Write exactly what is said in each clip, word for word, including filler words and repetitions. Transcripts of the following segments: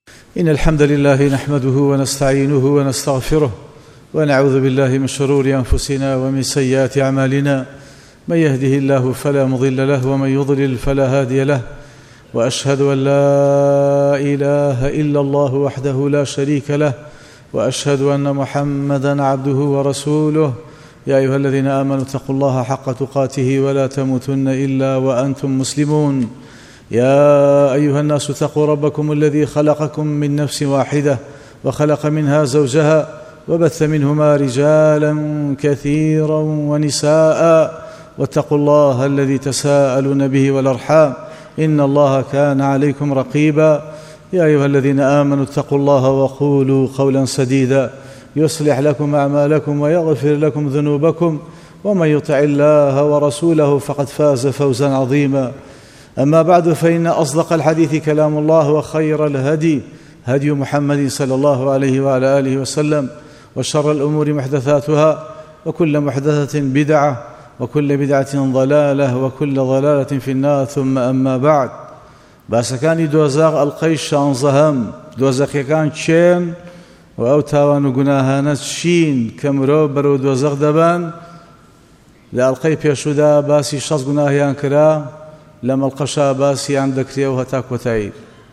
إن الحمد لله نحمده ونستعينه ونستغفره ونعوذ بالله من شرور أنفسنا ومن سيئات أعمالنا. من يهده الله فلا مضل له ومن يضلل فلا هادي له، وأشهد أن لا إله إلا الله وحده لا شريك له، وأشهد أن محمدًا عبده ورسوله. يا أيها الذين آمنوا اتقوا الله حق تقاته ولا تموتن إلا وأنتم مسلمون. يا أيها الناس اتقوا ربكم الذي خلقكم من نفس واحدة وخلق منها زوجها وبث منهما رجالا كثيرا ونساء، واتقوا الله الذي تساءلون به والأرحام إن الله كان عليكم رقيبا. يا أيها الذين آمنوا اتقوا الله وقولوا قولا سديدا يصلح لكم أعمالكم ويغفر لكم ذنوبكم، ومن يطع الله ورسوله فقد فاز فوزا عظيما. أما بعد، فإن أصدق الحديث كلام الله، وخير الهدي هدي محمد صلى الله عليه وعلى آله وسلم، وشر الأمور محدثاتها، وكل محدثة بدعة، وكل بدعة ضلالة، وكل ضلالة في النار. ثم أما بعد، باسەکانی دۆزەق ئەڵقەی شانزەهەم دۆزەقیەکان چێن و ئەو تاوان و گوناهانە چین کە مرۆڤ بەرەو دۆزەق دەبەن. لە ئەڵقەی پێشوودا باسی شەش گوناهیان کرا، لە مەڵقەشا باسییان دەکرێ و هەتا کۆتایی.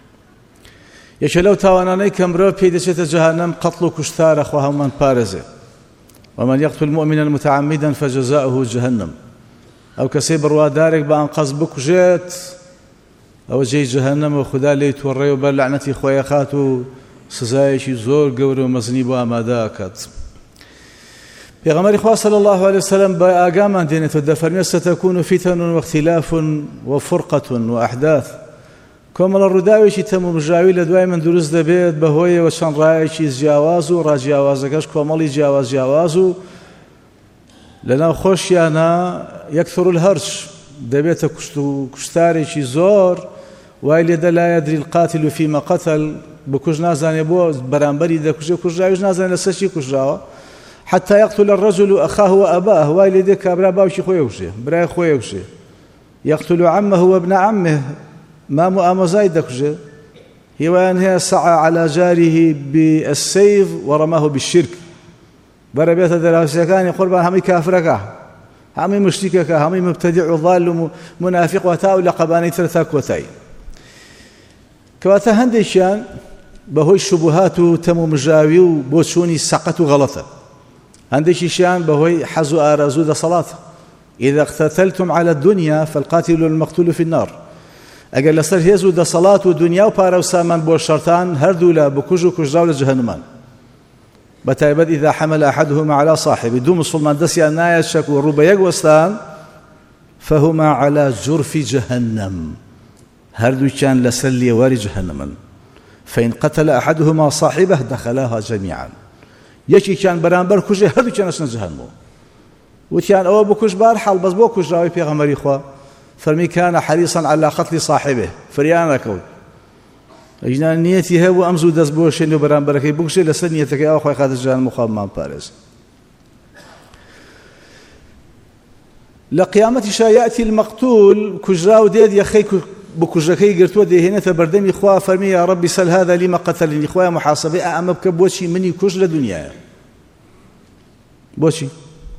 یەکێ لەو تاوانانەی کە مرۆڤ پێی دەچێتە جەهەنەم قەتڵ و کوشتارە، خوا هەمومان پارێزێ. ومن يقتل مؤمنا متعمدا فجزاؤه جهنم. ئەو کەسەی بڕوادارێک بە ئەنقەس بکوژێت، ئەوە جێی جەهەنەمە، و خوددا لێی تۆڕێ و بەر لەعنەتی خۆی ئەخات و سزایەکی زۆر گەورە و مەزنی بۆ ئامادە ئەکات. پێغەمبەری خوا صلی الله عليه وسلم بە ئاگامان دێنێتەوە، دەفەرمێت ستەکون فتن واختلاف وفرقة وأحداث. کۆمەڵە ڕووداوێکی تەمومژاوی لە دوای من دروست دەبێت بەهۆیەوە چەند ڕایەکی جیاواز و ڕاجیاوازەکەش کۆمەڵی جیاواز جیاواز، و لەناو خۆشیانە یەکثر الهەرج، دەبێتە کوشت و کوشتارێکی زۆر، وای لێدە لا یەدری القاتل فیما قتل، بکوژ نازانێ بۆ بەرامبەری دەکوژێ، کوژراویش نازانێ لەسەر چی کوژراوە. حتى يقتل الرجل أخاه وأباه، وای لێدێ کابرا باوکی خۆی وشێ، برای خۆی وشێ. يقتل عمه وابن عمه، مام و ئامۆزای دەکوژێ. هیوایان هەیە سعى على جاره بالسيف ورماه بالشرك، بەرە بێتە دەراوسەکانی قوربان هەمووی کافرەکە، هەمووی مشتیکەکە، هەمووی مبتەدیع و ضال و منافق و تا و لە قەبانەی تر تا کۆتایی. کەواتە هەندێکیان بەهۆی شوبهات و تەمومژاوی و بۆ چوونی سەقەت و غەڵەتە، هەندێکیشیان بەهۆی حەز و ئارەزوو دەسەڵاتە. إذا اقتتلتم على الدنيا فالقاتل والمقتول في النار. ئەگەر لەسەر هێز و دەسەڵات و دنیا و پارە و سامان بۆ شەرتان، هەردوو لە بکوژ و کوژراو لە جەهەنەمان. بەتایبەت إذا حمل أحدهما على صاحبه، دوو مسلمان دەستیان نایەت شەک و ڕوو بە یەک وەستان، فهما على جرف جهنم، هەردووکیان لەسەر لێواری جەهەنەمن. فإن قتل أحدهما صاحبه دخلها جميعا. یەکێکیان بەرامبەر کوژێ، هەردووکیان ئەچنە جەهەنەمەوە. وتیان ئەوە بکوژ، بەرحاڵ بەس بۆ کوژراوی پێغەمبەری خوا فەرمی كان حريصا على قتل صاحبه، فریان ئەکەوت. ئەجنان نیەتی هەبوو ئەم زوو دەست بۆ شێنێ و بەرامبەرەکەی بکوژێ، لەسەر نیەتەکەی ئەوە خۆی خاتە جەهەنەم و خوا پارێز. لە قیامەتیشا یاتی المەقتول، کوژراو دێت یەخەی بکوژەکەی گرتووە دەهێنێتە بەردەمی خوا، فەرمی یا ربی سەل هذا لما قتلني، خوایە محاسبەی ئەمە بکە بۆچی منی کوژ لە دنیایە، بۆچی؟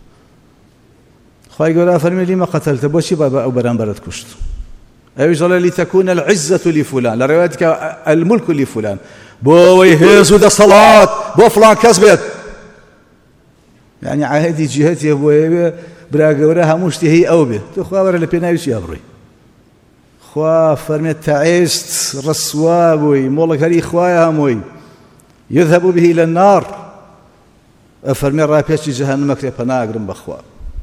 خوای گەورە فەرمی لما قتلت، بۆچی ئەو بەرامبەرت کوشت؟ ئەویش دەڵێ لتەکونە العزة لفلان، لە ڕێوایەتێکە الملك لفلان، بۆ ئەوەی هێز و دەسەڵات بۆ فڵان کەس بێت. یعنی عاهدی جیهەتێ بۆ ئێوێ برا گەورە هەموو شتی هەی ئەو بێت، تۆ خوا وەرە لە پێناوی چی ئەبڕۆی؟ خوا فەرمێت تەعیست، ڕسوا بووی، مۆڵک هەری خوایە هەمووی، يذهب به إلى النار، ئەفەرمێ ڕاپێچی جەهەنەم ئەکرێ پەناگرم بەخوا.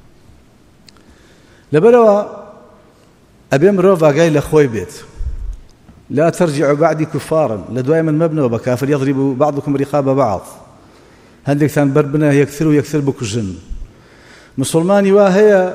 لەبەرەوە ئەبێ مرۆڤ ئاگای لە خۆی بێت. لا ترجعوا بعدي كفارا، لە دوای من مەبنەوە بە کافر، يضرب بعضكم رقاب بعض، هەندێکتان بەر بنە یەکتر و یەکتر بکوژن. مسلمانی وا هەیە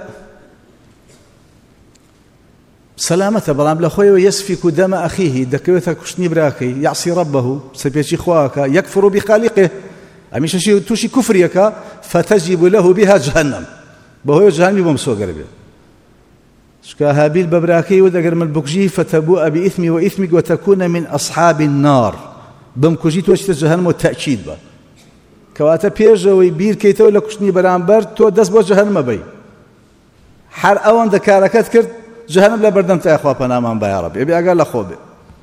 سەلامەتە، بەڵام لە خۆیەوە يسفك دم أخيه، دەکەوێتە کوشتنی براکەی، يعصي ربه، سەپێکی خواکە، يكفر بخالقه، ئەمیشەشی تووشی کوفریەکە، فتجب له بها جهنم، بەهۆی جەهەنەمی بۆ مسۆگەر بێت. شكا هابيل ببراكي ودقر من بكجي فتبوء بإثمي وإثمك وتكون من أصحاب النار، بمکوژی تۆ چیتە جەهەنەمەوە تەئکید بە کەواتە پێشەوەی بیرکەیتەوە لە کوشتنی بەرامبەر تۆ دەست بۆ جەهەنەمە بەی هەر ئەوەندە کارەکەت کرد جەهەنەم لە بەردەم تایە خوا پەنامان بە یا ڕەبی ئەبێ ئاگار لە خۆ بێ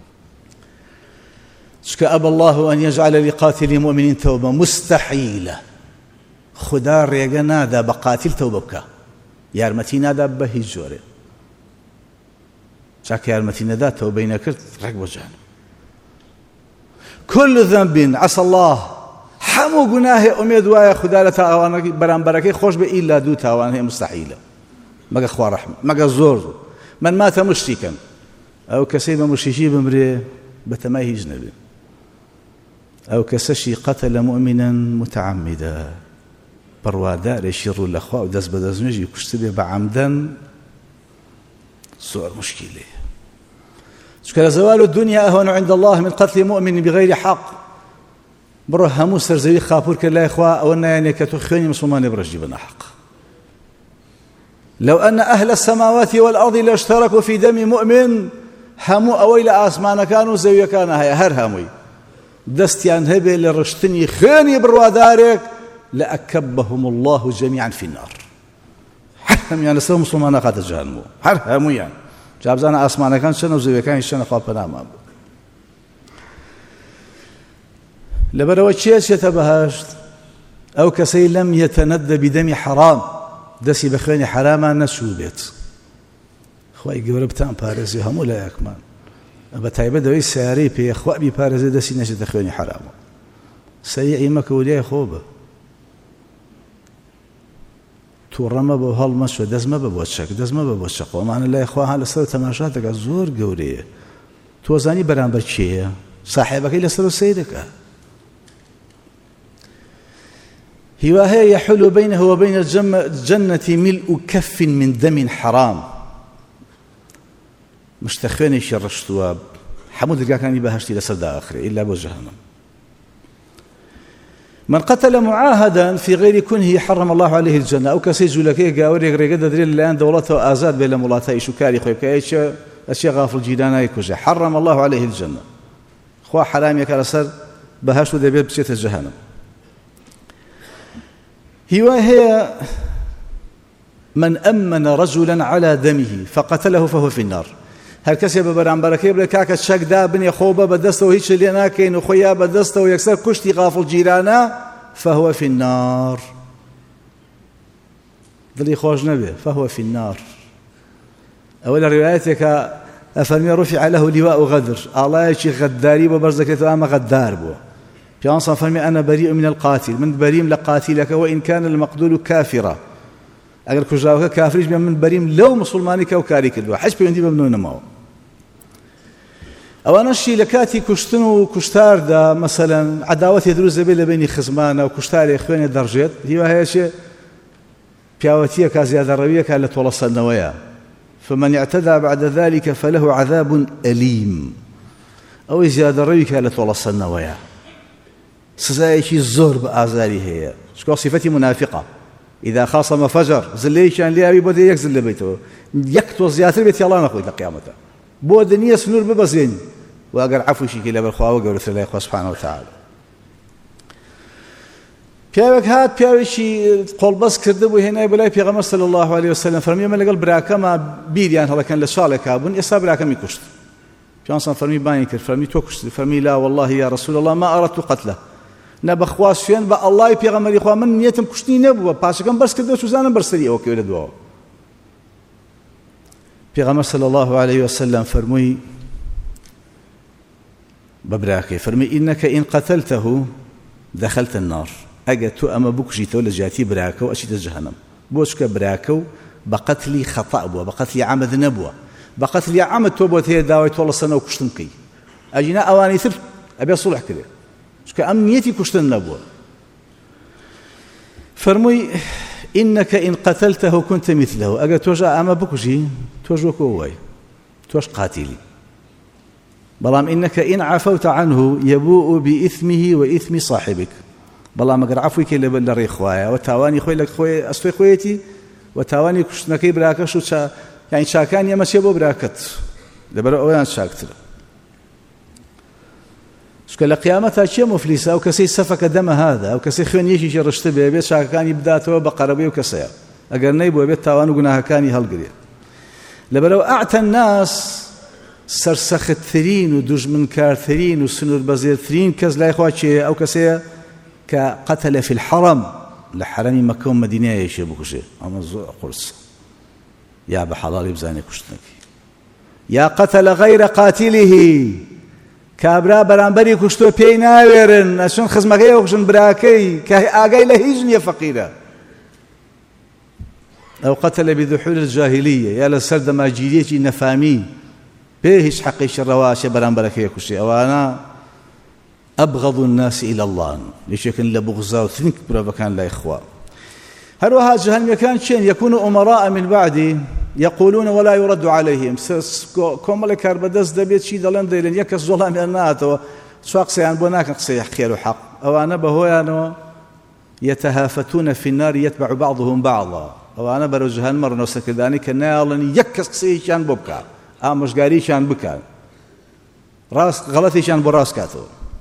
چکە ئەبە الله أن يجعل لقاتل مؤمن توبة مستحيلة خدا ڕێگە نادا بە قاتیل تەوبە بکە یارمەتی نادا بە هیچ جۆرێ چاکە یارمەتی نەدا تەوبەی نەکرد ڕێک بۆ جەهەنەم كل ذنب عسى الله هەموو گوناهێ ئومێد وایە خدا لە تاوانەکەی بەرامبەرەکەی خۆش بێ ئیلا دوو تاوان هەیە مستحیلە مەگە خوا ڕەحمە مەگە زۆر من ماتە مشتیکەن ئەو کەسەی بە مشتیکی بمرێ بەتەمای هیچ نەبێ ئەو کەسەشی قەتەلە مؤمنا متعمدا بڕوادارێکی ڕوو لەخوا و دەست بە دەستنوێژی کوشت بێ بە عەمدەن زۆر مشکیلێ چکە زوال الدنيا أهون عند الله من قتل مؤمن بغير حق بڕۆ هەموو سەرزەوی خاپور کرد لای خوا ئەوە نایانێ کە تۆ خوێنی مسلمانی بڕژی بە ناحەق لو أن أهل السماوات والأرض لاشتركوا في دم مؤمن هەموو ئەوەی لە ئاسمانەکان و زەویەکانە هەیە هەر هەمووی دەستیان هەبێ لە ڕشتنی خوێنی بڕوادارێک لأكبهم الله جميعا في النار هەر هەمویان لەسەر مسلمانە خاتە جەهەنەمەوە هەر هەموویان جابزانە ئاسمانەکان چەنە و زەویەکانی چەنە خوا پەنامان بێ لەبەرەوە چێ چێتە بەهەشت ئەو کەسەی لەم یەتەنەدە بدەمی حەرام دەستی بە خوێنی حەرامان نەچوو بێت خوای گەورە بتان پارێزی هەموو لایەکمان بە تایبەت ئەوەی سیارەی پێ خوا بیپارێزێ دەستی نەچێتە خوێنی حەرامە سەریعی مەکە و لێی خۆ بە تووڕەمە بۆ هەڵمەچوە دەستمە بە بۆ چەک دەستمە بە بۆ چەق ئەمانە لای خوا هەن لەسەر تەماشا دەکات زۆر گەورەیە تۆ زانی بەرامبەر کێیە ساحێبەکەی لەسەر و سەیرەکە هیوا هەیە يحول بينه وبين الجنة ملء كف من دم حرام مشتە خوێنێکی ڕشتووە هەموو دەرگاکانی بەهەشتی لەسەردا ئەخرێ ئیلا بۆ جەهەنەم من قتل معاهدا في غير كنه حرم الله عليه الجنة أو كسي جولكي قاوري غريقة دريل الآن دولته آزاد بين مولاتي شكاري خويب كأيش أشياء غافل جيدانا يكوجه حرم الله عليه الجنة خوا حرام يكالسر بهاشو دبيت بسيط الجهنم هو هي من أمن رجلا على دمه فقتله فهو في النار هر کەسێ بە بەرامبەرەکەی بڵێ کاکە چەکدا بنێ خۆ بە بەدەستەوە هیچ لێ ناکەین و خۆیا بەدەستەوە یەکسەر کوشتی غافڵ جیرانە فهو في النار دڵی خۆش نەبێ فهو في النار ئەوە لە ڕێوایەتێکە ئەفەرمێ رفع له لواء غدر ئاڵایەکی غەداری بۆ بەرز دەکرێتەوە ئەمە غەدار بووە پیامبەر فەرمێ أنا بريء من القاتل من بريم لقاتلك وإن كان المقتول كافرا ئەگەر کوژراوەکە کافریش بێ من بەریم لەو مسلمانی کە ئەو کاری کردووە حەج پەیوەندی بە منەوە نەماوە ئەوانەشی لە کاتی کوشتن و کوشتاردا مەسەلەن عەداوەتی دروست دەبێت لە بینی خزمانە و کوشتارێک خوێنێ دەڕژێت هیوا هەیەشێ پیاوەتیەکە زیادەڕەویەکە لە تۆڵەسەندنەوەیە فمن اعتدى بعد ذلك فله عذاب أليم ئەوەی زیادەڕەویکە لە تۆڵەسەندنەوەیە سزایەکی زۆر بە ئازاری هەیە چکە صفەتی منافقە إذا خاصم فجر زليشان ليابي بودي يكزل لبيته يكتو زياتر بيت يلا نخوي لقيامته بود نية سنور ببزين وأقر عفو شيء كلا بالخوا وقول ثلا يخوا سبحانه وتعالى بياوك هات بياوشي قول بس كردبو هنا بلاي بيغمر صلى الله عليه وسلم فرمي من لقل براكا ما بيريان هذا كان لشالك هابون إصاب براكا ميكشت بيانصان فرمي بانيكر فرمي توكشت فرمي لا والله يا رسول الله ما أردت قتله نبخواس فين با الله پیغمبری خوا من نیتم کشتی نبووە پاشەکەم بەرز کردەوە سوزانم بەرسەری ئەوە کەوێ لە دووەوە پیغمبر صلى الله عليه وسلم فرمووی بە براکەی فەرمی إنك إن قتلته دخلت النار ئەگە تۆ ئەمە بکوژیتەوە لە جیاتی براکە و ئەچیتە جەهەنەم بۆ چکە براکە و بە قەتلی خەتەء بووە بە قەتلی عەمد نەبووە بە قەتلی عەمد تۆ بۆت هەیە داوای تۆڵەسەنەوە و کوشتن بکەی ئەجینا ئەوانەی تر ئەبێ سوڵح کرێ چکە ئەم نیەتی کوشتن نەبووە فەرمووی إنك إن قتلته كنت مثله ئەگەر تۆش ئەمە بکوژی تۆش وەکو وای تۆش قاتیلی بەڵام إنك إن عفوت عنه يبوء بإثمه وإثم صاحبك بەڵام ئەگەر عەفوی کەی لە ڕێی خوایە و تاوانی خۆی لە خۆی ئەستۆی خۆیەتی و تاوانی کوشتنەکەی براکەش و چا یعنی چاکانی ئەمە چێ بۆ براکەت لەبەرەوە ئەویان چاکترە شكل قيامتها شيء مفلسة أو كسي سفك دم هذا أو كسي خين يشي شي رشت به بيت شاك كان يبدأ بقربي وكسيا أجر نيبو بيت تاوان وجناها كان يهالقري لبلو أعتى الناس سرسخت ثرين ودج من كار ثرين وسنور بزير ثرين كز لا إخوات شيء أو كسيا كقتل في الحرم لحرم مكة ومدينة يشي بكشي أما زور قرص يا بحلال بزاني كشتنك يا قتل غير قاتله كابرا برانبري كشتو بينا ويرن أشون خزمكي وخشن براكي كأجاي لهيجن يا فقيرة أو قتل بذحول الجاهلية يا لسرد ما جيريتي نفامي بيهش حقيش الرواشة برانبركي كشتي أو أنا أبغض الناس إلى الله ليش يكن لبغضة وثنك برا كان لا إخوة هروها جهنم كان شين يكونوا أمراء من بعدي يقولون ولا يرد عليهم كم لك أربدس دبيت شيء دلنا دلنا يكس ظلام الناتو سواق سيان بناك قصي خير وحق أو أنا بهوانو يتهافتون في النار يتبع بعضهم بعضا أو أنا برو جهنم مرة نوسك ذاني كنا الله يكس قصي شان ببكا أمش قاري شان بكا راس غلطي شان براس كاتو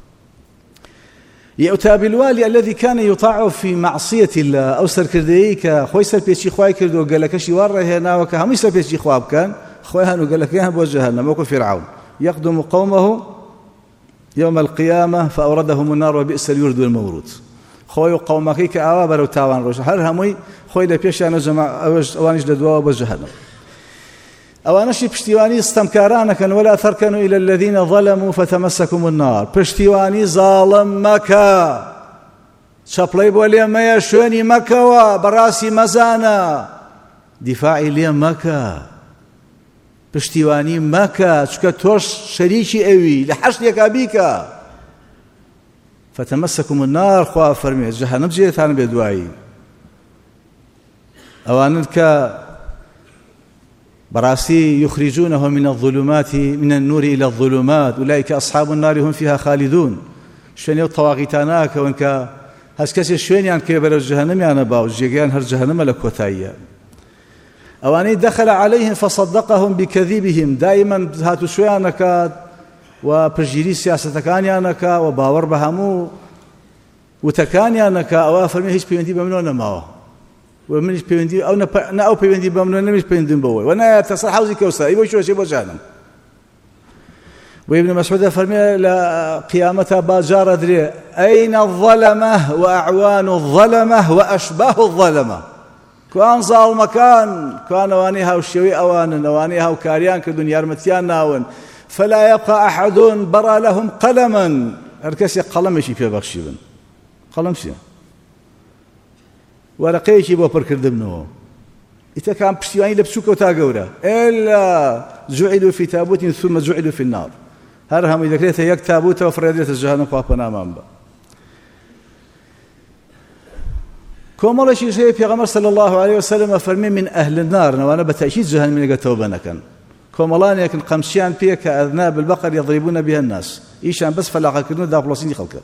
يؤتى بالوالي الذي كان يطاع في معصية الله أو سركرديك خوي سربيتشي خواي كردو قال لك شي ورا هنا وكهم يسربيتشي خواب كان خوي هانو قال لك يا بوجهنا موقف فرعون يقدم قومه يوم القيامة فأوردهم النار وبئس الورد والمورود خوي قومك كأوابر وتاوان روش هر همي خوي لبيش أنا جماعة أوانيش لدوا وبوجهنا أو نشي بشتيواني استمكارانك ولا تركنوا إلى الذين ظلموا فتمسكم النار بشتيواني ظالم مكة شابلي بولي ما يشوني مكة وبراسي مزانا دفاعي لي مكة بشتيواني مكة شكتوش شريكي أوي لحشت يكابيك فتمسكم النار خواه فرمي جهنم جيتان بدواي أوانك براسي يخرجونه من الظلمات من النور إلى الظلمات أولئك أصحاب النار هم فيها خالدون شوين الطواغيتاناك وإنك هسكسي شوين يعني كبر الجهنم يعني باو جيجان هر جهنم لكوتايا أواني دخل عليهم فصدقهم بكذبهم دائما هاتو شويانك وبرجيري سياسة كانيانك وباور بهمو وتكانيانك أو فرمي هيش بيمدي بمنون ماو ومنش بيندي أو نا أو بيندي بمنون مش بيندي بوي وأنا تصل حوزي كوسا يبغى شو شيء بجانم وابن مسعود فرمي لقيامة باجار أدري أين الظلمة وأعوان الظلمة وأشباه الظلمة كان ظالم مكان كان وانيها وشوي أوان وانيها وكاريان كدنيا رمتيان ناون فلا يبقى أحد برا لهم قلما أركسي قلم شيء في بخشيبن قلم شيء ورقيشي بو بركردمنو إذا كان بشتيواني لبسوك وتاقورا إلا جعلوا في تابوت ثم جعلوا في النار هرهم إذا كريت يك تابوت وفريدت الجهنم قابنا مامبا كومالا شي شيء في غمر صلى الله عليه وسلم فرمي من أهل النار وأنا بتأشيد جهنم من قتوبنا كان كومالان يكن قمشيان بيك أذناب البقر يضربون بها الناس إيشان بس فلا كنوا ذا بلوسين خلقه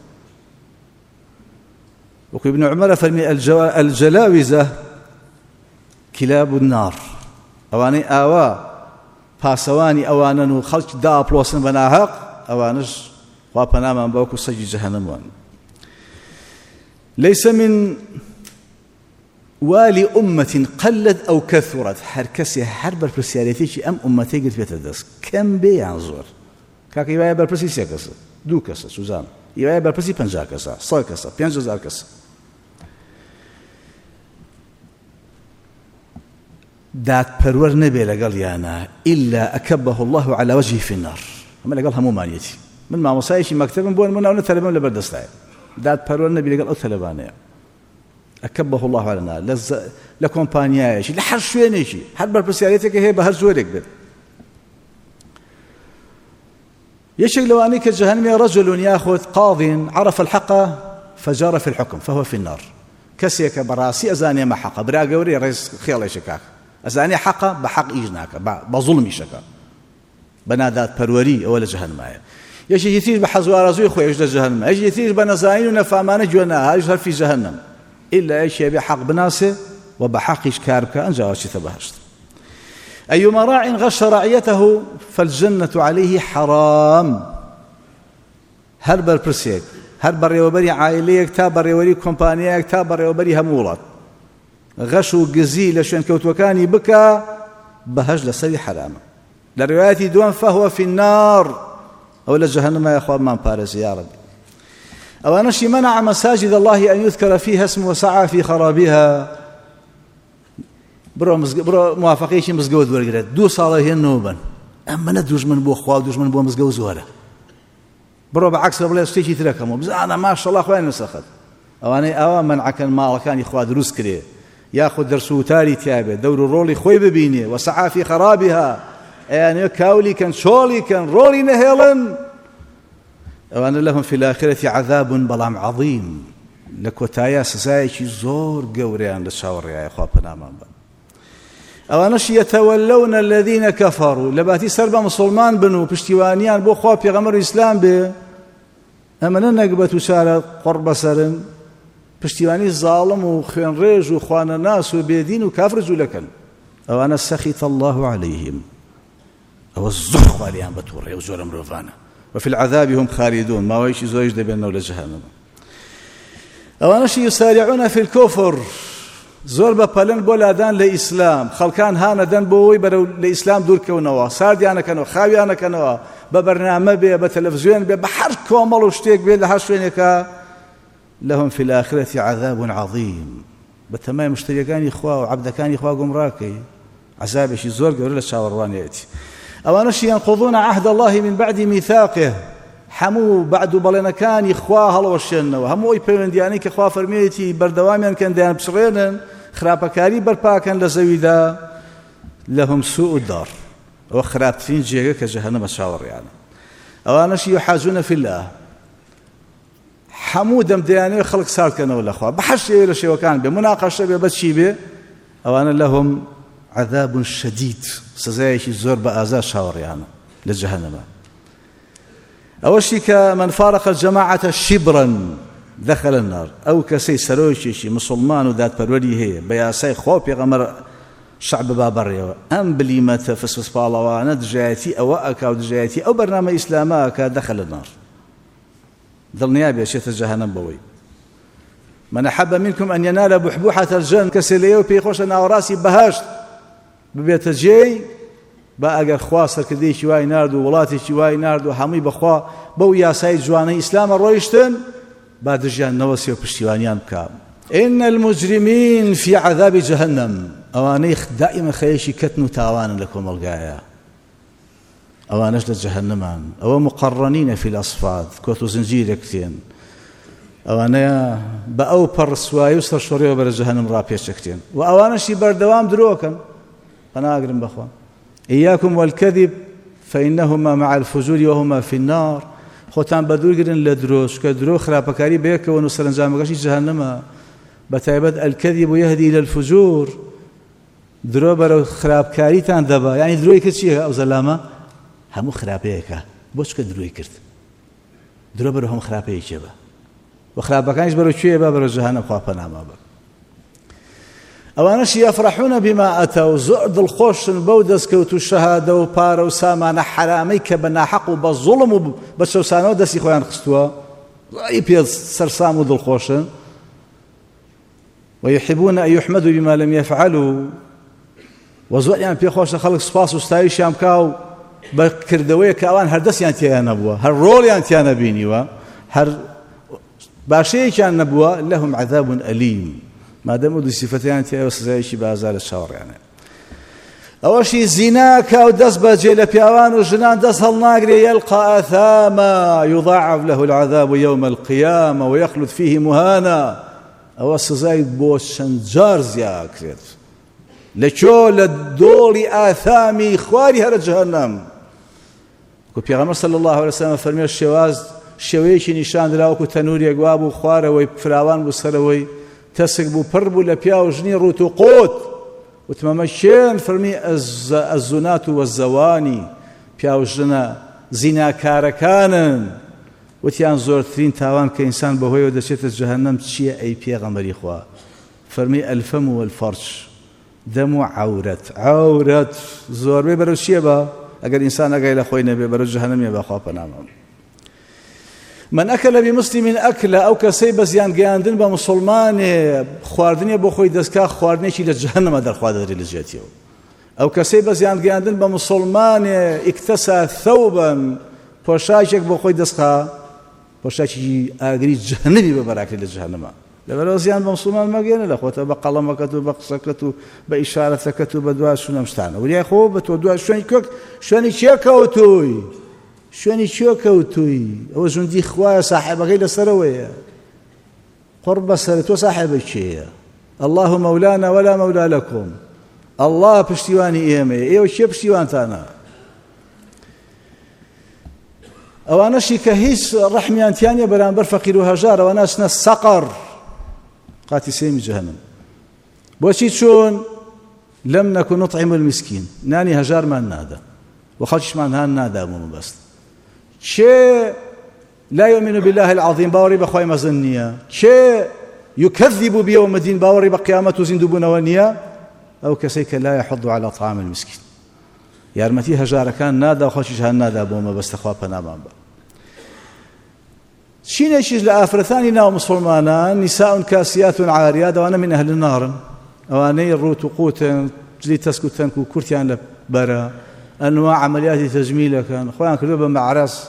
وابن عمر فرمي الجلاوزة كلاب النار أواني آوا باسواني أوانا خلق دا بلوسن بناهق أوانش وابنا من بوكو سجي جهنم وان ليس من والي أمة قلت أو كثرت حركسي حرب البرسياليتي أم أمتي قلت بيت الدس كم بي عنزور كاكي يبايا بالبرسي سيكسا دو كسا سوزان يبايا بالبرسي پنجا كسا صال كسا پنج هزار كسا دات پرور نبي لقال يانا إلا أكبه الله على وجهه في النار أما لقال همو مانيتي من ما مصايشي مكتب بون من أولا ثلبان لبردستاي دات پرور نبي لقال أو ثلبانيا أكبه الله على النار لز لكومبانيايشي لحر شوينيشي حرب البرسياليتك هي بهر زورك بد يشك لو أنك جهنم رجل يأخذ قاض عرف الحق فجار في الحكم فهو في النار كسيك براسي أزاني ما حق برا قوري رئيس خيال شكاك أزاني حق بحق إيجناك بظلم شكاك بنادات بروري أول جهنم يشي يثير بحزوار زوي خوي يجد جهنم يشي يثير بنزاين ونفامان جوانا يجهر في جهنم إلا يشي بحق بناسه وبحق إشكارك أنجا وشي ثبهشت أيما راع غش رعيته فالجنة عليه حرام هەر بەرپرسێک هەر بەڕێوەبەری عایلەیەک تا بەڕێوەری کۆمپانیایەک تا بەڕێوەبەری هەموو وڵات غەش و گزی لە شوێن کەوتوەکانی بکە بەهەشت لەسەری حرامە. لە ڕوايەتی دووەم فەهوە فی النار ئەو لە جەهەنەمە خوا بمان پارێزی یا ڕەبی. ئەوانەشی منع مساجد الله أن يذكر فيها اسمه وسعى في خرابها برۆ برۆ موافقەیەکی مزگەوت وەرگرێت دوو ساڵە هێننەوە بن ئەمەنە دوژمن بۆ خوا و دوژمن بۆ مزگەوت زۆرە برۆ بەعەکسە بڵێ شتێکی ترەکەمەوە بزانە ماشەڵڵا خوای نووسەخت ئەوانەی ئەوە منعەکەن ماڵەکانی خوا دروست کرێ یاخود دەرس و وتاری تیا بێت دەور و ڕۆڵی خۆی ببینێ وسعى في خرابها ئەیانەوە کاولی کەن چۆڵی کەن ڕۆڵی نەهێڵن ئەوانە لەهم في الآخرة عذاب بەڵام عظیم لە کۆتاییە سزایەکی زۆر گەورەیان لە چاوەڕێیە خوا پەنامان بە. ئەوانەش یەتەوەلەونە الذین کەفەڕوا لە باتی سەر بە موسڵمان بن و پشتیوانیان بۆ خوا پێغەمبەر و ئیسلام بێ ئەمەنە نەکبەت و چارە قڕ بەسەرن پشتیوانی زاڵم و خوێنڕێژ و خوانەناس و بێدین و کافر جوولەکەن ئەوانە سەخیت الله عەلەیهم ئەوە زۆر خوا لێیان بەتووڕێ و زۆرە مرۆڤانە وفي العذاب هم خالدون ماوەیەکی زۆریش دەبێنەوە لە جەهەنەم. ئەوانەش یسارعون في الكفر زۆر بەپەلن بۆ لادان لە ئیسلام خەڵکان هانەدەن بۆ ئەوەی بەرەو لە ئیسلام دوورکەونەوە ساردیانەکەنەوە خاویانەکەنەوە بە بەرنامە بێ بە تەلەڤیزیۆن بێ بە هەر کۆمەڵ و شتێک بێت لە هەر شوێنێکە لەهم في الآخرة عذاب عظیم بەتەمای مشتریەکانی خوا و عەبدەکانی خوا گومڕاکەی عەذابێکی زۆر گەورە لە چاوەڕوانیەتی. ئەوانەش ينقضون عهد الله من بعد ميثاقه هەموو بەعد و بەڵێنەکانی خوا هەڵەوەشێننەوە هەموو ئەوی پەیوەندیانەی کە خوا فەرموویەتی بەردەوامیان کەن دەیان بچڕێنن خراپەکاری بەرپاکەن لە زەویدا لەهم سوء الدار ئەوە خراپترین جێگە کە جەهەنەمە چاوەڕێیانە. ئەوانەش یحاجون في الله هەموو دەمدەیانەوە خەڵک ساردکەنەوە لە خوا بە هەر شێوەیە لە شێوەکان بێ مناقەشە بێ بە چی بێ ئەوانە لەهم عذاب شدید سزایەکی زۆر بە ئازا چاوەڕێیانە لە جەهەنەمە. ئەوەشی کە من فارق الجماعة شبرا دخل النار ئەو کەسەی سەرۆکێکی مسلمان و دادپەروەری هەیە بە یاسای خوا پێغەمبەر شعب بابڕێەوە ئەم بلیمەتە فسفسپاڵەوانە دژایەتی ئەوە ئەکا و دژایەتی ئەو بەرنامە ئیسلامە ئەکا دەخل النار دڵنیا بێ چێتە جەهەنەم بەوەی. من أحب منكم أن ينال بحبوحة الجنة کەسێ لەیەوە پێی خۆشە ناوەڕاستی بەهەشت ببێتە جێی با ئەگەر خوا سەرکردەیەکی وای نارد و وڵاتێکی وای نارد و هەمووی بەخوا بەو یاسای جوانەی ئیسلامە ڕۆیشتن با دژیان نەوەسی و پشتیوانیان بکە. إن المجرمين في عذاب جهنم ئەوانەی دائما خەیەکی کەتن و تاوانن لە کۆمەڵگایە ئەوانەش لە جەهەنەمان ئەوە مقڕنینە في الأصفاد کۆت و زنجیرێکتێن ئەوانەیە بە ئەو پەڕسوایی و سەرشۆڕیەوە بەرە جەهەنەم ڕاپێچەکتێن و ئەوانەشی بەردەوام درۆکەن پەناگرن بەخوا. إياكم والكذب فإنهما مع الفجور وهما في النار خۆتان بەدوورگرن لە درۆ کە درۆ خراپەکاری بەیەکەوە و سەرنجامەکەشی جەهەنەمە بەتایبەت الكذب يهدي إلى الفجور درۆ بەرەو خراپکاریتان دەبا یعنی درۆی کە چییە ئەو زەلامە هەموو خراپەیەکە بۆ چکە درۆی کرد درۆ بەرەو هەموو خراپەیەکێ بە و خراپەکانیش بەرەو کوێ بە بەرەو جەهەنەم خوا پەناما بە. ئەوانەش یەفرحون بما ئەتەو زۆر دڵخۆشن بەو دەستکەوت و شەهادە و پارە و سامانە حرامەی کە بە ناحەق و بە زوڵم و بە چەوسانەوە دەستی خۆیان خستووە ڕای پێ سەرسام و دڵخۆشن ويحبون أن يحمدوا بما لم يفعلوا وزۆریان پێخۆشە خەڵک سوپاس و ستایشیان بکا و بە کردەوەیە کە ئەوان هەردەستیان تێیان نەبووە هەر ڕۆڵیان تیان نەبینیوە هەر باشەیەکیان نەبووە لەهم عذاب ئەلیم مادەم و دوو سیفەتیان تێیە سزایەکی بازار لە چاوەڕێیانە. ئەوەشی زیناکە و دەست بەجێ لە پیاوان و ژنان دەست هەڵناگرێ يلقى أثاما يضاعف له العذاب يوم القيامة ويخلد فيه مهانا ئەوە سزای بۆ چەند جار زیاکرێت لە کۆ لە دۆڵی ئاثامی خواری هەرە جەهەنەم. کە پێغەمبەر صلی الله علیه وسلم فەرمێ شێواز شێوەیەکی نیشاندرا وەکو تەنوورێک وا بوو خوارەوەی فراوان بوو سەرەوەی تەسک بوو پڕ بوو لە پیا و ژنی ڕوت و قوت وتمەمە شێن فەرمی ئەززونات و وەزەوانی پیا و ژنە زیناکارەکانن وتیان زۆرترین تاوان کە ئینسان بەهۆیەوە دەچێتە جەهەنەم چییە ئەی پێغەمبەری خوا فەرمی ئەلفەم و الفەرج دەم و عەورەت عەورەت زۆربەی بەرەو چییە بە ئەگەر ئینسان ئەگای لە خۆی نەبێ بەرەو جەهەنەمیە بەخوا پەنامە. من أكل بمسلم أكل أو كسي بزيان قياندن بمسلمان خواردني بو خوي دسكا خواردني شي لجهنم در خوادر لجاتيو أو كسي بزيان قياندن بمسلمان اكتسى ثوبا بوشاشك بو خوي دسكا بوشاشي أغري جهنمي ببراك لجهنم لبلو زيان بمسلمان ما قينا لأخوة بقلمك وبقصك بإشارتك وبدواء شنو مشتعنا ولي أخوة بتودواء شوني كوك شوني شيكوتوي شوني شيكوتوي أو زندي خواه صاحبك إلى سروية قرب سرت وصاحبك شيء الله مولانا ولا مولى لكم الله بشتيواني إيمي إيو شي بشتيوان تانا أو أنا شي كهيس رحميان تيانيا برانبر فقير وهجار وأنا أسنا السقر قاتي سيمي جهنم بوشي شون لم نكن نطعم المسكين ناني هجار ما نادا وخلش ما نهان نادا مو بس شيء لا يؤمن بالله العظيم باوري بخواي مزنية شيء يكذب بيوم الدين باوري بقيامته زندبون ونيا أو كسيك لا يحض على طعام المسكين يا رمتي هجار كان نادا وخلش هان نادا بوما بس تخواب نامان با شين يشيز لآفرثاني ناو مسلمانان نساء كاسيات عاريات وأنا من أهل النار وأنا الروت قوتا جلي تسكتن كو كرتيان لبرا أنواع عمليات تجميل كان أخوان كلوبا مع راس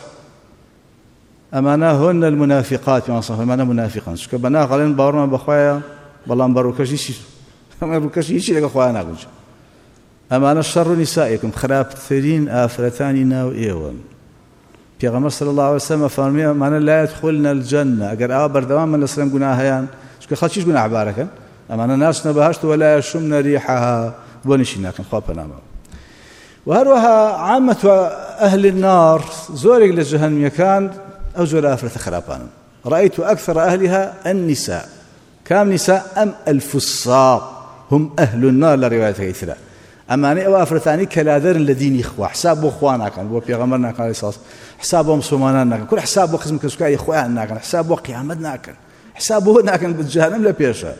أمانا هن المنافقات من صف أمانا منافقا شكا بنا قالين باورنا بخوايا بالله مبروكش يشي مبروكش يشي لك أخوانا قلت أمانا الشر نسائكم خراب ثرين آفرتان ناو إيوان پیغمبر صلى الله عليه وسلم فرمي أمانا لا يدخلنا الجنة أقر آه بردوان من الإسلام قناهيان شكا خلشيش قناع باركا أمانا ناس نبهشت ولا يشمنا ريحها ونشينا كان خوابنا معه وهروها عامة أهل النار زورق للجهنم كان أو زور آفرة خرابان رأيت أكثر أهلها النساء كام نساء أم الفساق هم أهل النار لرواية كثيرة أما أنا أو آفرتاني كالادر الذين إخوة حساب أخوانا كان هو بيغمرنا كان رصاص حسابهم صومانا كان كل حساب وخزم كسكاي إخوانا كان حساب وقيامتنا كان حسابه كان بالجهنم لبيرشا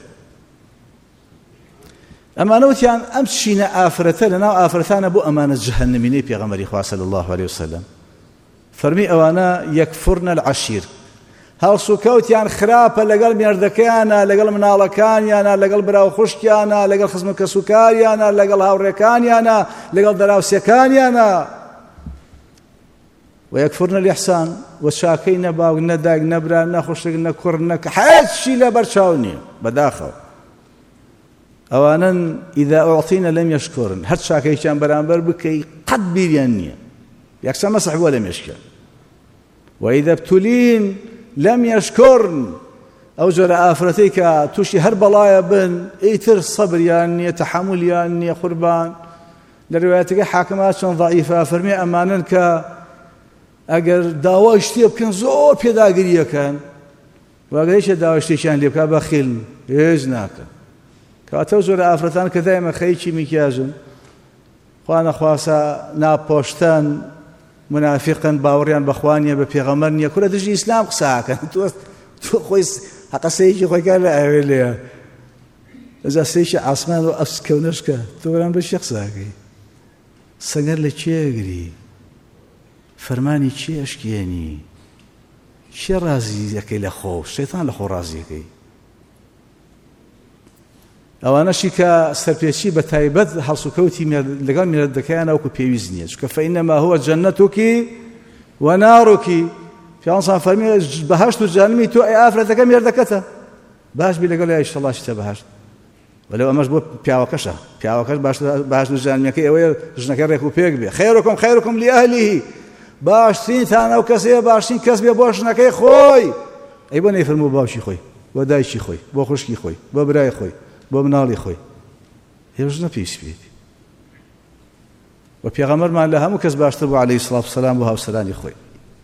أما نوتيان أمشينا آفرة لنا آفرتان أبو أمانة جهنميني بيغمري خواه صلى الله عليه وسلم فرمي أوانا يكفرنا العشير هل سوكوتيان خرابة لقل ميردكيانا لقل منالكانيانا لقل براو خشكيانا لقل خزم كسوكاريانا لقل هاوريكانيانا لقل دراو سيكانيانا ويكفرنا الإحسان وشاكينا باو نداق نبرا نخشق نكرنك حيث شي لبرشاوني بداخل أولا إذا أعطينا لم يشكرن هر شاكي كان برانبر بكي قد بيريانية يكسر مسح ولم يشكر وإذا ابتلين لم يشكرن أو جرى آفرتيك توشي هر بلايا بن إيتر صبر يعني تحمل يعني قربان لروايتك حاكمات ضعيفة فرمي أمانا ك أجر داواشتي بكن زور بيداقرية كان وأجر إيش داواشتي كان لي بكا بخيل إيزناك كاتوزور آفرتان كدائما خيشي مكياجن خوانا خواسا نابوشتان منافقا باوريان بخوانيا ببيغمرنيا كل دجي إسلام قساكا تو خويس حقا سيشي خوي قال لا أوليا إذا سيشي عاصمان وأسكونشكا توران بشيخ ساكي سنگر لچيغري فرماني چي أشكياني چي رازي يكي لخو الشيطان لخو رازي يكي أو شيكا سربيشي بتايبت حصوكوتي لقال من الدكانة وكو بيوزنيا فإنما هو جنتك ونارك في أنصار فرمي بهشت الجانمي تو أي آفرتك من الدكتة باش بي لقال يا إيش الله شتا بهشت ولو أمش بو بياوكشا بياوكش باش بهشت الجانمي كي أوي جنكر ريكو بيك بي خيركم خيركم لأهله باش سين ثانا وكسيه باش سين كسبي باش نكي خوي أي بني يفرموا باشي خوي ودايشي خوي بو خشكي خوي بو براي خوي بۆ مناڵی خۆی هێوش نەپێویست بێت و پێغەمبەرمان لە هەموو کەس باشتر بوو عەلەیهی سڵاو وسەلام بۆ هاوسەرانی خۆی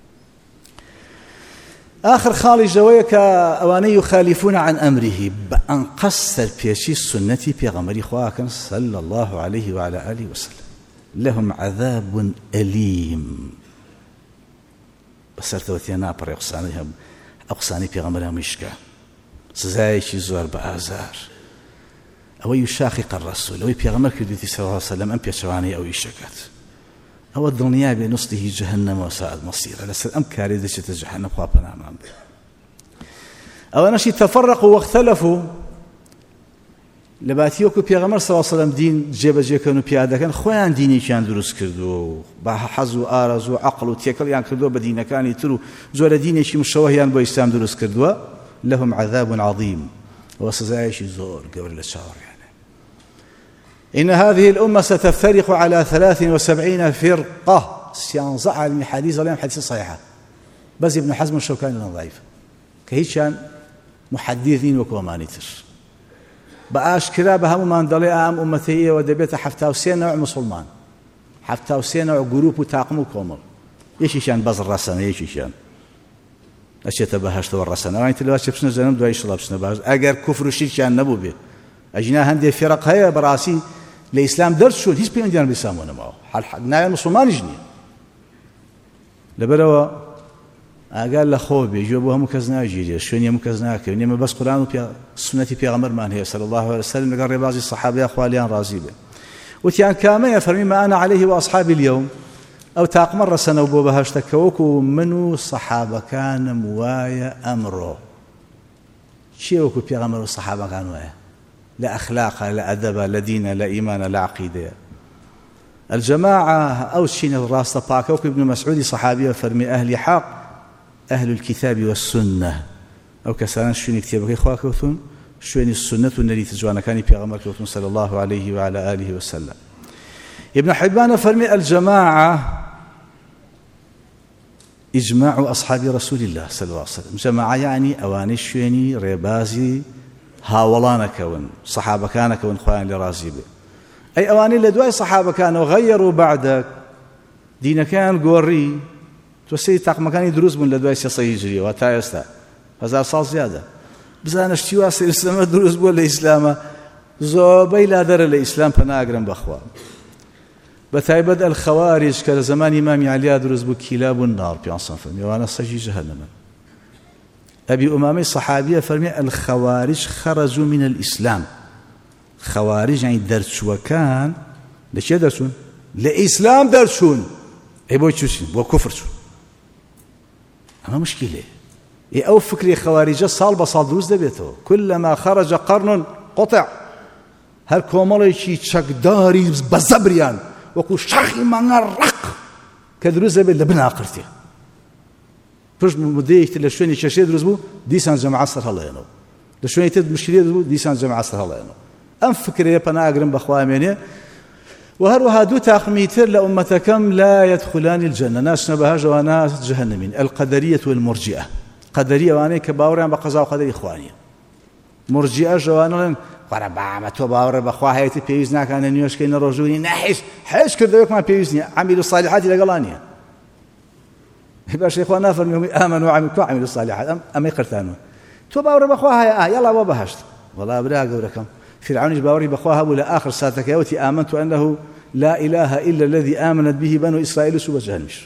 آخر خاڵی ژەوەیە کە ئەوانەی یخالیفون عن ئەمریه بە ئەنقەس سەرپێچی سنەتی پێغەمبەری خواکەن صلی الله عليه وعلى آله وسلم لهم عذاب أليم بەسەرتەوە تێ ناپەڕێ قسانەی هەم ئەو قسانەی پێغەمبەر هەموویشکە سزایەکی زۆر بە ئازار أو يشاقق الرسول أو يبيغمر كدوتي صلى الله عليه وسلم أم بيشواني أو يشكت هو الدنيا بنصله جهنم وساءت مصيره لسر أم كاري دشت جهنم خوابنا أمام به أو نشي تفرقوا واختلفوا لباتيوكو بيغمر صلى الله عليه وسلم دين جيب جيكنو بيادا كان خوان ديني كان دروس كردو بحظ وآرز وعقل وتيكل يعني كردو بدينا كان يترو زور ديني شي مشوهيان بو إسلام دروس كردو لهم عذاب عظيم وسزايش زور قبل الشاور يعني إن هذه الأمة ستفترق على ثلاث وسبعين فرقة سينزع من حديث ولا حديث صحيحة بس ابن حزم الشوكاني ضعيف كهيشان محدثين وكومانيتر بأشكرا بهم من دلي أم أمتي ودبيت حفتا وسين نوع مسلمان حفتا وسين نوع جروب وتاقم وكومل يشيشان بز الرسن يشيشان أشياء تبهشت والرسن أنا تلوش بسنا زنم دواي شلاب بسنا بهش أجر كفر وشرك نبو به أجنا هندي فرق هيا براسي الإسلام درس شو هيس بين ديان بيسامونه معه حال نايا مسلمان يجني لبروا قال لخو بيجوا هم كزنا جيري شو نيم كزنا كني ما بس قرآن وبيا سنة بيغمر مان هي صلى الله عليه وسلم قال بعض الصحابة أخواليان رازيبه وتيان كامل يفرمي ما أنا عليه وأصحابي اليوم أو تاقمر سنة وبوبها اشتكوكوا منو الصحابة كان موايا أمره شيوكوا بيغمر الصحابة كانوا وايا لا أخلاق لا أدب لا دين لا إيمان لا عقيدة الجماعة أو شين الراس طاقوك ابن مسعود صحابي فرمي أهل حق أهل الكتاب والسنة أو كسران شوني كتابك إخواك وثون شوني السنة الذي تجوانا كان بيغمرك وثون صلى الله عليه وعلى آله وسلم ابن حبان فرمي الجماعة إجماع أصحاب رسول الله صلى الله عليه وسلم جماعة يعني أواني شوني ريبازي هاولانا كون صحابة كان كون خوان لرازي به أي أواني لدواء صحابة كانوا غيروا بعدك دين كان قوري توسي تاق مكاني دروس من لدواء سياسي يجري وتا يستا هزار صال زيادة بزانا اشتوا سير السلام دروس بول الإسلام زوبي لا در الإسلام فناقرن بأخوان بتايبد الخوارج كزمان إمام علي دروس بو كلاب النار في عصام فرمي وانا سجي جهنم أبي أمامي صحابية فرمي الخوارج خرجوا من الإسلام خوارج يعني درس وكان ليش يدرسون لإسلام درسون أي بو تشوسين بو كفر شو أما مشكلة إيه أو فكري خوارج صال بصال دروس دبيته كلما خرج قرن قطع هر كومالي شي تشكداري بزبريان وكو شخي من الرق كدروس دبيت لبنا آخرته فش مديك لشوني شاشة دروس بو ديسان جماعة صار الله ينو لشوني تد مشكلة دروس بو ديسان جماعة صار الله ينو أم فكري بنا أقرن بخواميني وهروها دو تاقميتر لأمتكم لا يدخلان الجنة ناس نبهاج وناس جهنمين القدرية والمرجئة قدرية واني كباوريان بقضاء وقدر إخوانية مرجئة جوانا قرا بعمة وباور بخواه هيتي بيوزنا كان نيوش كين رجوني نحش حش كردوك ما بيوزني عملوا الصالحات لقلانية باش إخوانا فرميهم آمنوا وعملوا عملوا الصالحات أم أم يقرتانوا تو باور بخواه آه يلا وبهشت والله أبرا قولكم فرعون باوري بخواه ولا آخر ساتك يوتي آمنت أنه لا إله إلا الذي آمنت به بنو إسرائيل سوى جهنمش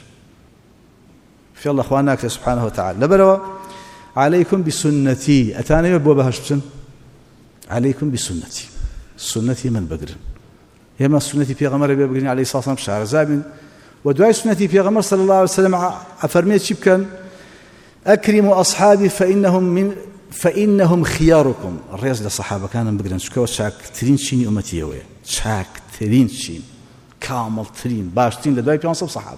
في الله أخوانك سبحانه وتعالى لبروا عليكم بسنتي أتاني يبوا بهشتن عليكم بسنتي سنتي من بقرن يما سنتي في غمر بقرن عليه الصلاة والسلام شعر زابن ودعاء سنتي في غمر صلى الله عليه وسلم أفرميت شبكا أكرموا أصحابي فإنهم من فإنهم خياركم الرئيس للصحابة كان بقرن شكوى شاك ترين شيني أمتي يوي شاك ترين شين كامل ترين باشتين لدعاء بيانصب صحابي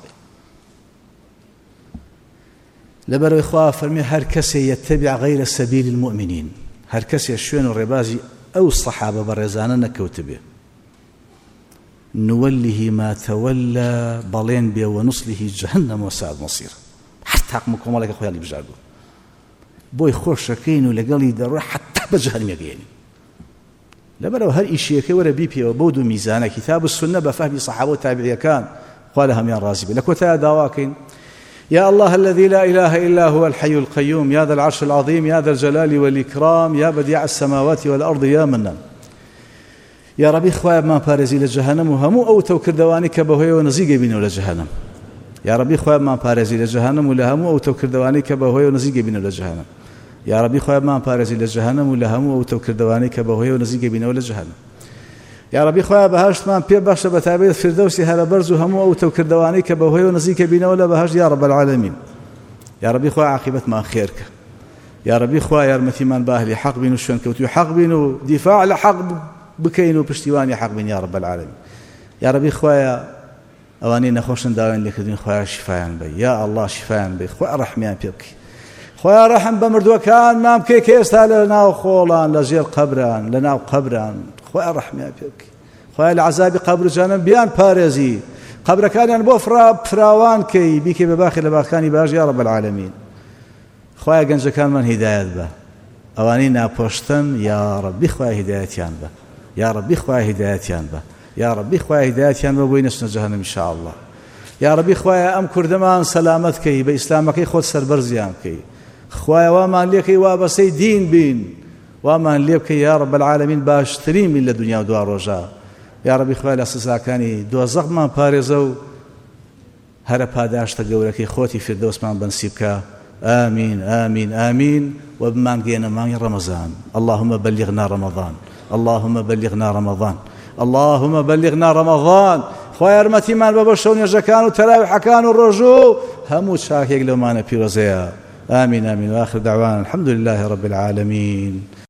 لبرو إخوة فرمي هر كسي يتبع غير سبيل المؤمنين هر كسي الشوين الربازي أو الصحابة برزانا نكوتبه نوله ما تولى بلين بي ونصله جهنم وساءت مصير حتى أقمكم لك أخويا اللي بجاردو بوي خوش شكين ولقالي دروح حتى بجهنم يقيني لبرو هر إشيكي ورا بيبي وبودو ميزانا كتاب السنة بفهم صحابة وتابعية كان قالها من رازبي لك وتا دواكين يا الله الذي لا إله إلا هو الحي القيوم يا ذا العرش العظيم يا ذا الجلال والإكرام يا بديع السماوات والأرض يا منان يا ربي خواب ما بارزي لجهنم وهمو أو توكر دوانيك بهوي ونزيق بينه لجهنم يا ربي خواب ما بارزي لجهنم ولا همو أو توكر دوانيك بهوي ونزيق بينه لجهنم يا ربي خواب ما بارزي لجهنم ولا همو أو توكر دوانيك بهوي ونزيق بينه لجهنم یا ربی خۆیان بەهەشتمان پێ بەخشە بە تایبەت فردەوسی هەرە بەرز و هەموو ئەو تەوکردەوانەی کە بەهۆی و نزیکە بینەوە لە بەهەشت یا رب العالمین. یا ربی خۆی عاقبەتمان خێرکە. یا ربی خۆی یارمەتیمان بە ئەهلی حەق بین و شوێنکەوتوی حەق بین و دیفاع لە حەق بکەین و پشتیوانی حەق بین یا رب العالمین. یا ربی خۆیە ئەوانەی نەخۆشن داوایان لێکردوین خۆیان شیفایان بێ، یا الله شیفایان بێ، خۆی ڕەحمیان پێ بکەی. خۆیان ڕەحم بە مردووەکانمان بکەی کە ئێستا لە ناو خۆڵان لە ژێر قەبران لە ناو قەبران، خۆیان ڕەحمیان پێ بکەی. خۆیان لە عەزابی قەبر و جەهەنەم بیان پارێزی، قەبرەکانیان بۆ فراوان کەی بیکەی بە باخی لە باخەکانی باش یا رب العالمین. خۆیان گەنجەکانمان هیدایەت بە، ئەوانەی ناپۆشتن یا ربی خۆیان هیدایەتیان بە، یا ربی خۆیان هیدایەتیان بە، یا ربی خۆیان هیدایەتیان بە بۆی نەچنە جەهەنەم ئینشاء الله. یا ربی خۆیان ئەم کوردەمان سەلامەت کەی، بە ئیسلامەکەی خۆت سەربەرزیان بکەی. خۆیان وامان لێ کەی وابەسەی دین بین، وامان لێ بکەی یا رب العالمین باشترین بین لە دنیا و دوا ڕۆژە. یا ربی خۆیان لە سزاکانی دۆزەخمان پارێزە و هەرە پاداشتە گەورەکەی خۆتی فردەوسمان بەنسیب بکە. آمين آمين آمين وبمان جينا ماني رمضان. اللهم بلغنا رمضان، اللهم بلغنا رمضان، اللهم بلغنا رمضان. خويا رمتي مال بابا شون يجكان وتراويح كان والرجوع همو شاكيك لو معنا بيروزيا. آمين آمين وآخر دعوانا الحمد لله رب العالمين.